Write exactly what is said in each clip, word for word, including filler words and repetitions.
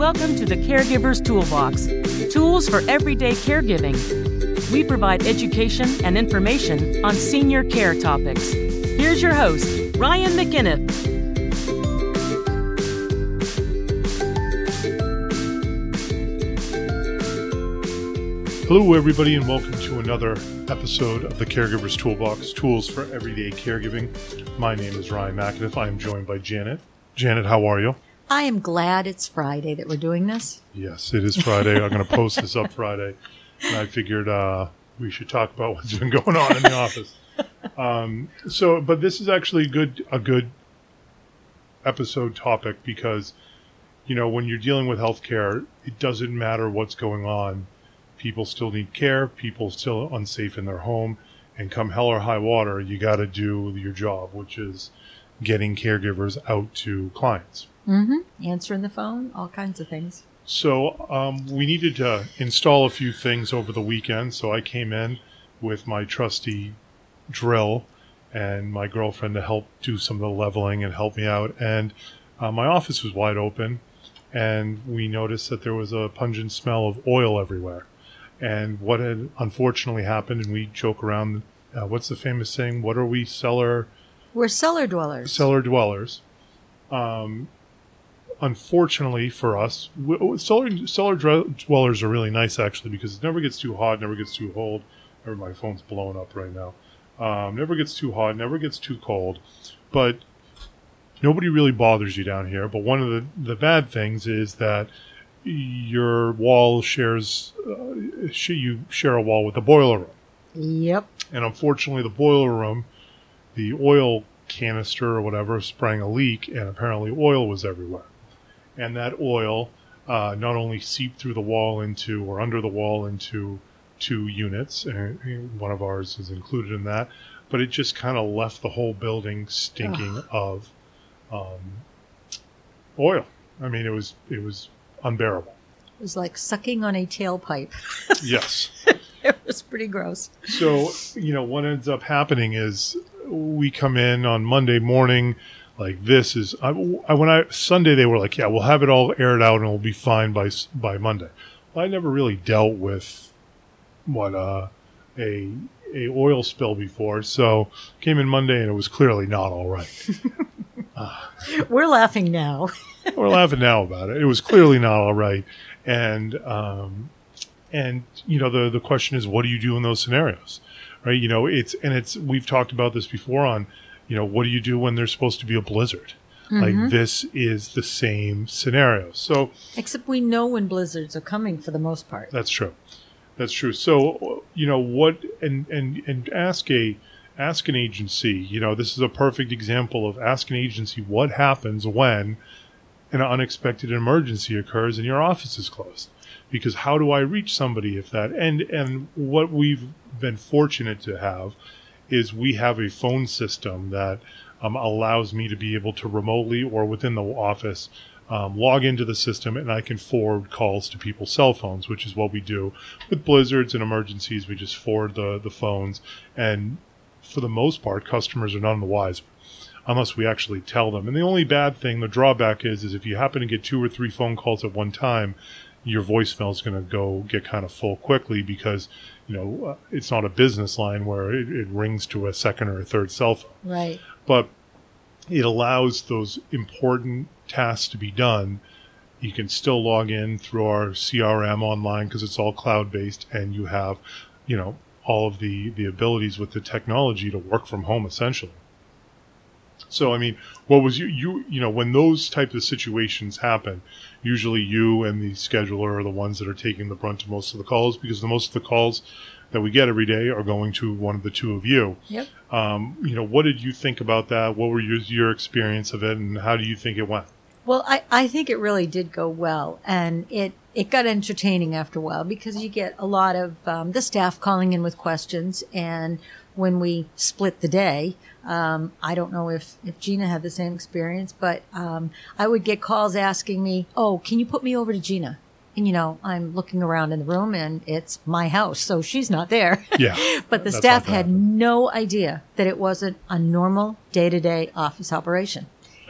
Welcome to the Caregiver's Toolbox, tools for everyday caregiving. We provide education and information on senior care topics. Here's your host, Ryan McInniff. Hello, everybody, and welcome to another episode of the Caregiver's Toolbox, tools for everyday caregiving. My name is Ryan McInniff. I am joined by Janet. Janet, how are you? I am glad it's Friday that we're doing this. Yes, it is Friday. I'm going to post this up Friday, and I figured uh, we should talk about what's been going on in the office. Um, so, but this is actually good, a good episode topic because, you know, when you're dealing with healthcare, it doesn't matter what's going on. People still need care. People still unsafe in their home. And come hell or high water, you got to do your job, which is getting caregivers out to clients. Mm-hmm. Answering the phone, all kinds of things. So um, we needed to install a few things over the weekend. So I came in with my trusty drill and my girlfriend to help do some of the leveling and help me out. And uh, my office was wide open. And we noticed that there was a pungent smell of oil everywhere. And what had unfortunately happened, and we joke around, uh, what's the famous saying? What are we, cellar? We're cellar dwellers. Cellar dwellers. Um, unfortunately for us, we, cellar, cellar dwellers are really nice, actually, because it never gets too hot, never gets too cold. Or my phone's blowing up right now. Um, never gets too hot, never gets too cold. But nobody really bothers you down here. But one of the, the bad things is that your wall shares, uh, sh- you share a wall with the boiler room. Yep. And unfortunately, the boiler room, the oil canister or whatever, sprang a leak, and apparently oil was everywhere. And that oil uh, not only seeped through the wall into, or under the wall into two units, and one of ours is included in that, but it just kind of left the whole building stinking Ugh. of um, oil. I mean, it was it was unbearable. It was like sucking on a tailpipe. Yes. It was pretty gross. So, you know, what ends up happening is we come in on Monday morning, like this is, I, I, when I, Sunday they were like, yeah, we'll have it all aired out and it'll be fine by by Monday. Well, I never really dealt with what, uh, a, a oil spill before. So came in Monday and it was clearly not all right. uh, We're laughing now. We're laughing now about it. It was clearly not all right. And, um, and, you know, the, the question is, what do you do in those scenarios? Right? You know, it's, and it's, we've talked about this before on, you know, what do you do when there's supposed to be a blizzard? Mm-hmm. Like this is the same scenario. So, except we know when blizzards are coming for the most part. That's true. That's true. So, you know, what, and, and, and ask a, ask an agency, you know, this is a perfect example of ask an agency what happens when an unexpected emergency occurs and your office is closed. Because how do I reach somebody if that, and, and what we've been fortunate to have is we have a phone system that um, allows me to be able to remotely or within the office um, log into the system, and I can forward calls to people's cell phones, which is what we do with blizzards and emergencies. We just forward the, the phones, and for the most part, customers are none the wiser unless we actually tell them. And the only bad thing, the drawback is, is if you happen to get two or three phone calls at one time, your voicemail is going to go get kind of full quickly because, you know, uh, it's not a business line where it, it rings to a second or a third cell phone. Right. But it allows those important tasks to be done. You can still log in through our C R M online because it's all cloud-based, and you have, you know, all of the, the abilities with the technology to work from home essentially. So, I mean, what was you, you, you know, when those types of situations happen, usually you and the scheduler are the ones that are taking the brunt of most of the calls because the most of the calls that we get every day are going to one of the two of you. Yep. Um, you know, what did you think about that? What were your, your experience of it, and how do you think it went? Well, I, I think it really did go well, and it, it got entertaining after a while because you get a lot of um, the staff calling in with questions, and when we split the day, um, I don't know if, if Gina had the same experience, but um, I would get calls asking me, oh, can you put me over to Gina? And, you know, I'm looking around in the room and it's my house, so she's not there. Yeah. But the staff had no idea that it wasn't a normal day-to-day office operation.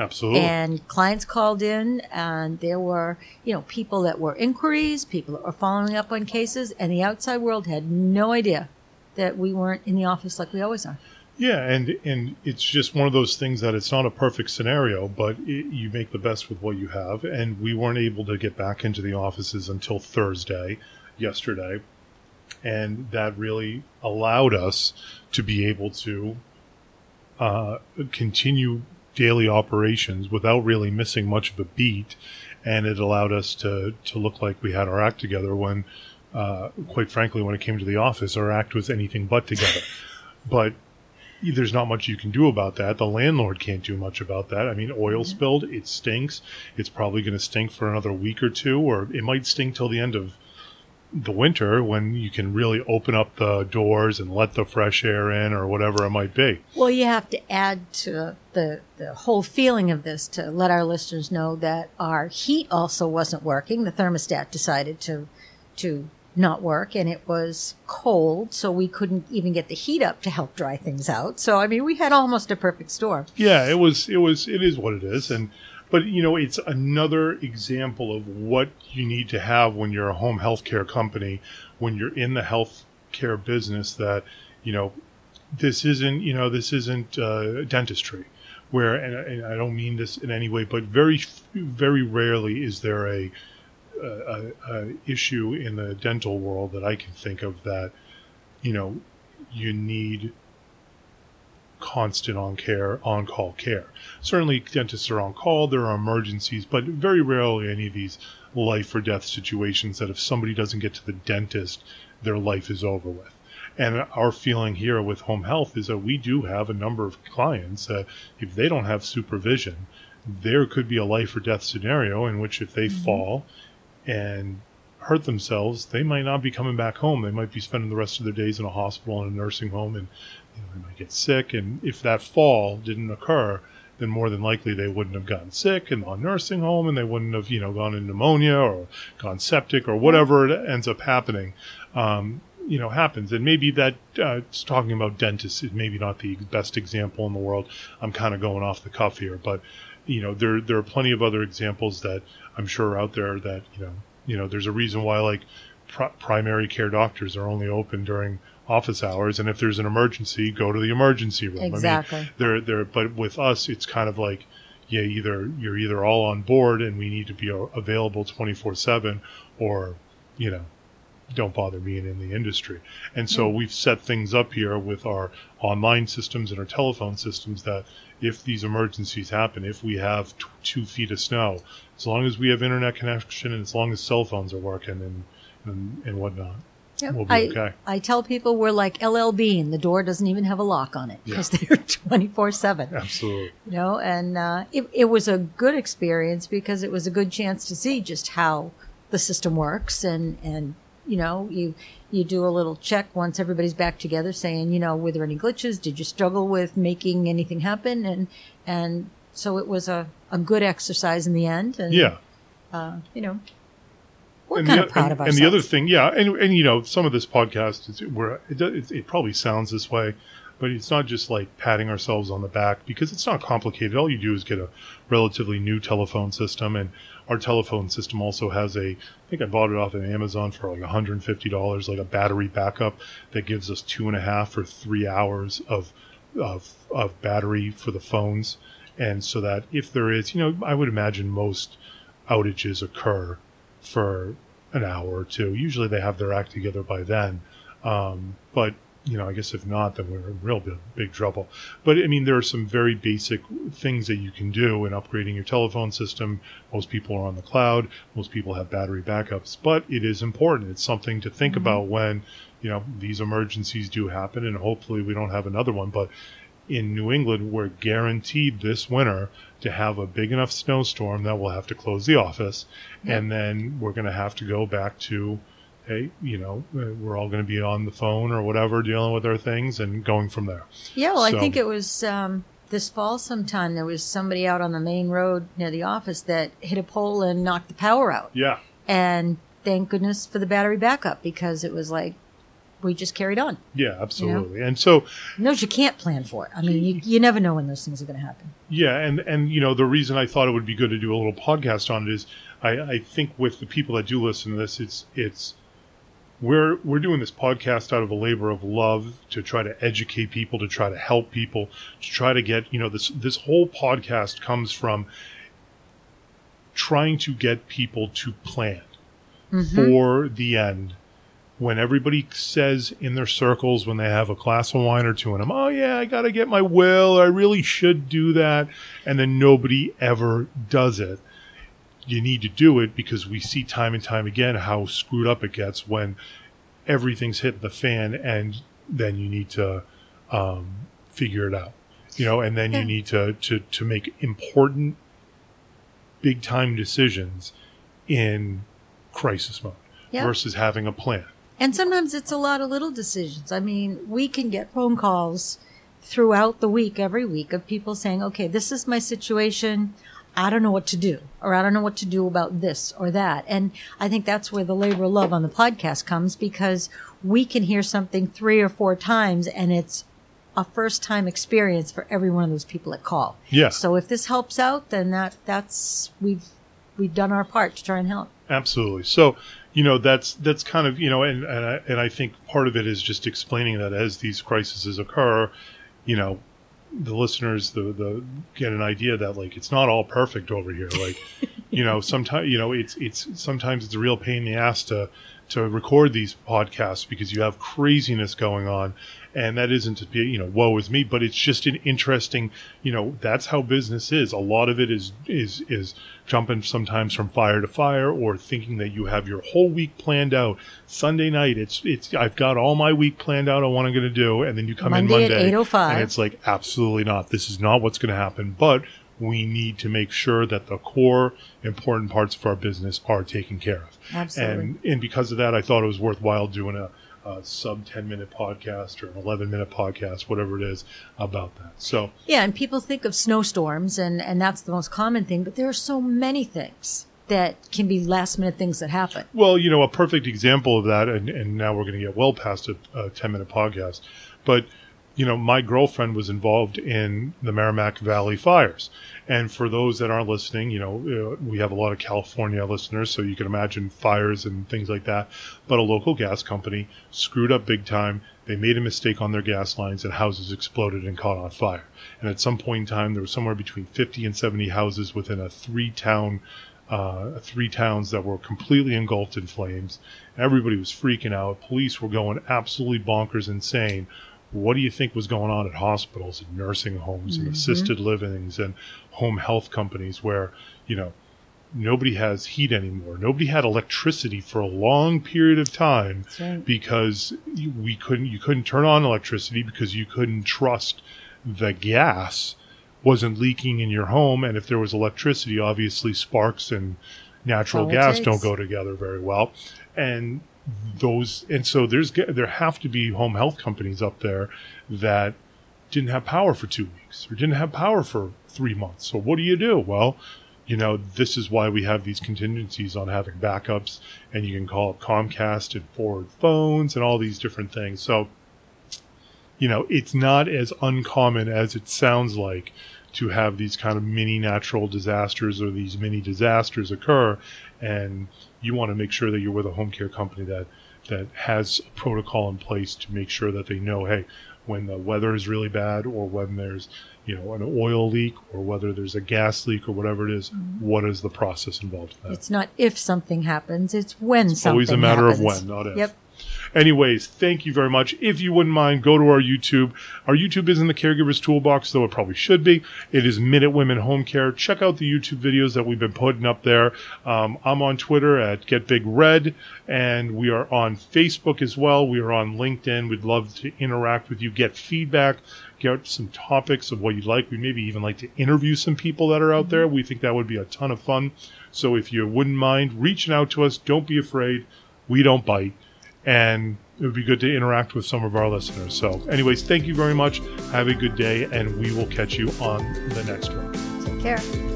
Absolutely. And clients called in, and there were, you know, people that were inquiries, people that were following up on cases, and the outside world had no idea that we weren't in the office like we always are. Yeah, and and it's just one of those things that it's not a perfect scenario, but it, you make the best with what you have. And we weren't able to get back into the offices until Thursday, yesterday, and that really allowed us to be able to uh, continue daily operations without really missing much of a beat, and it allowed us to to look like we had our act together when, uh, quite frankly, when it came to the office, our act was anything but together. But there's not much you can do about that. The landlord can't do much about that. I mean, oil mm-hmm. spilled, it stinks. It's probably going to stink for another week or two, or it might stink till the end of the winter when you can really open up the doors and let the fresh air in or whatever it might be. Well, you have to add to the, the whole feeling of this to let our listeners know that our heat also wasn't working. The thermostat decided to to not work, and it was cold, so we couldn't even get the heat up to help dry things out. So, I mean, we had almost a perfect storm. Yeah, it was, it was, it is what it is. And, but, you know, it's another example of what you need to have when you're a home health care company, when you're in the health care business, that, you know, this isn't, you know, this isn't uh, dentistry where, and, and I don't mean this in any way, but very, very rarely is there a, A, a issue in the dental world that I can think of that, you know, you need constant on care, on call care. Certainly dentists are on call, there are emergencies, but very rarely any of these life or death situations that if somebody doesn't get to the dentist, their life is over with. And our feeling here with home health is that we do have a number of clients that if they don't have supervision, there could be a life or death scenario in which if they mm-hmm. fall and hurt themselves, they might not be coming back home. They might be spending the rest of their days in a hospital and a nursing home, and you know, they might get sick. And if that fall didn't occur, then more than likely they wouldn't have gotten sick and on nursing home, and they wouldn't have, you know, gone in pneumonia or gone septic or whatever it ends up happening. Um, you know, happens. And maybe that, uh, talking about dentists is maybe not the best example in the world. I'm kind of going off the cuff here, but you know, there there are plenty of other examples that I'm sure are out there that, you know, you know, there's a reason why like pr- primary care doctors are only open during office hours, and if there's an emergency, go to the emergency room. Exactly. I mean, they're they're but with us, it's kind of like, yeah, either you're either all on board and we need to be available twenty-four seven, or you know, don't bother being in the industry. And so mm. we've set things up here with our online systems and our telephone systems that if these emergencies happen, if we have t- two feet of snow, as long as we have internet connection and as long as cell phones are working and and, and whatnot, yep. we'll be I, okay. I tell people we're like L L Bean. The door doesn't even have a lock on it because yeah. they're twenty-four seven. Absolutely. You know, and uh, it, it was a good experience because it was a good chance to see just how the system works, and, and you know, you you do a little check once everybody's back together saying, you know, were there any glitches? Did you struggle with making anything happen? And and so it was a, a good exercise in the end. And, yeah. Uh, you know, we're and kind the, of proud and, of ourselves. And the other thing, yeah, and, and you know, some of this podcast, is where it, it, it probably sounds this way, but it's not just like patting ourselves on the back because it's not complicated. All you do is get a relatively new telephone system, and our telephone system also has a, I think I bought it off of Amazon for like one hundred fifty dollars, like a battery backup that gives us two and a half or three hours of, of, of battery for the phones. And so that if there is, you know, I would imagine most outages occur for an hour or two. Usually they have their act together by then. Um, but, you know, I guess if not, then we're in real big, big trouble. But, I mean, there are some very basic things that you can do in upgrading your telephone system. Most people are on the cloud. Most people have battery backups. But it is important. It's something to think mm-hmm. about when, you know, these emergencies do happen, and hopefully we don't have another one. But in New England, we're guaranteed this winter to have a big enough snowstorm that we'll have to close the office. Yeah. And then we're going to have to go back to, hey, you know, we're all going to be on the phone or whatever, dealing with our things and going from there. Yeah, well, so, I think it was um, this fall sometime, there was somebody out on the main road near the office that hit a pole and knocked the power out. Yeah. And thank goodness for the battery backup, because it was like we just carried on. Yeah, absolutely. You know? And so, Those you can't plan for. I mean, you, you never know when those things are going to happen. yeah, and and you know, the reason I thought it would be good to do a little podcast on it is, I, I think with the people that do listen to this, it's it's we're we're doing this podcast out of a labor of love to try to educate people, to try to help people, to try to get, you know, this this whole podcast comes from trying to get people to plan mm-hmm. for the end. When everybody says in their circles, when they have a glass of wine or two in them, oh yeah, I got to get my will, I really should do that, and then nobody ever does it. You need to do it because we see time and time again how screwed up it gets when everything's hitting the fan, and then you need to um, figure it out, you know, and then yeah. you need to, to, to make important, big time decisions in crisis mode yeah. versus having a plan. And sometimes it's a lot of little decisions. I mean, we can get phone calls throughout the week, every week, of people saying, okay, this is my situation. I don't know what to do, or I don't know what to do about this or that. And I think that's where the labor of love on the podcast comes, because we can hear something three or four times and it's a first time experience for every one of those people that call. Yeah. So if this helps out, then that that's, we've, we've done our part to try and help. Absolutely. So, you know, that's that's kind of, you know, and and I, and I think part of it is just explaining that as these crises occur, you know, the listeners the the get an idea that, like, it's not all perfect over here. Like, you know, sometimes, you know, it's it's sometimes it's a real pain in the ass to to record these podcasts because you have craziness going on. And that isn't to be, you know, woe is me, but it's just an interesting, you know, that's how business is. A lot of it is, is, is jumping sometimes from fire to fire, or thinking that you have your whole week planned out. Sunday night, it's, it's, I've got all my week planned out on what I'm going to do. And then you come Monday in Monday at eight oh five. And it's like, absolutely not. This is not what's going to happen. But we need to make sure that the core important parts of our business are taken care of. Absolutely. And, and because of that, I thought it was worthwhile doing a, a sub ten minute podcast or an eleven minute podcast, whatever it is, about that. So yeah, and people think of snowstorms, and, and that's the most common thing, but there are so many things that can be last minute things that happen. Well, you know, a perfect example of that, and, and now we're going to get well past a, a ten minute podcast, but you know, my girlfriend was involved in the Merrimack Valley fires. And for those that aren't listening, you know, we have a lot of California listeners, so you can imagine fires and things like that. But a local gas company screwed up big time. They made a mistake on their gas lines, and houses exploded and caught on fire. And at some point in time, there was somewhere between fifty and seventy houses within a three-town Uh, three towns that were completely engulfed in flames. Everybody was freaking out. Police were going absolutely bonkers insane. What do you think was going on at hospitals and nursing homes mm-hmm. and assisted livings and home health companies where, you know, nobody has heat anymore. Nobody had electricity for a long period of time right. because we couldn't, you couldn't turn on electricity because you couldn't trust the gas wasn't leaking in your home. And if there was electricity, obviously sparks and natural Politics. gas don't go together very well. And those, and so there's, there have to be home health companies up there that didn't have power for two weeks or didn't have power for three months. So what do you do? Well, you know, this is why we have these contingencies on having backups, and you can call up Comcast and forward phones and all these different things. So, you know, it's not as uncommon as it sounds like to have these kind of mini natural disasters or these mini disasters occur. And you want to make sure that you're with a home care company that, that has a protocol in place to make sure that they know, hey, when the weather is really bad, or when there's, you know, an oil leak, or whether there's a gas leak or whatever it is, mm-hmm. what is the process involved in that? It's not if something happens, it's when it's something happens. Always a matter happens. of when, not if. Yep. Anyways, thank you very much. If you wouldn't mind, go to our YouTube. Our YouTube isn't the Caregiver's Toolbox, though it probably should be. It is Minute Women Home Care. Check out the YouTube videos that we've been putting up there. Um, I'm on Twitter at GetBigRed, and we are on Facebook as well. We are on LinkedIn. We'd love to interact with you, get feedback, get some topics of what you'd like. We'd maybe even like to interview some people that are out there. We think that would be a ton of fun. So if you wouldn't mind reaching out to us, don't be afraid. We don't bite. And it would be good to interact with some of our listeners. So anyways, thank you very much. Have a good day, and we will catch you on the next one. Take care.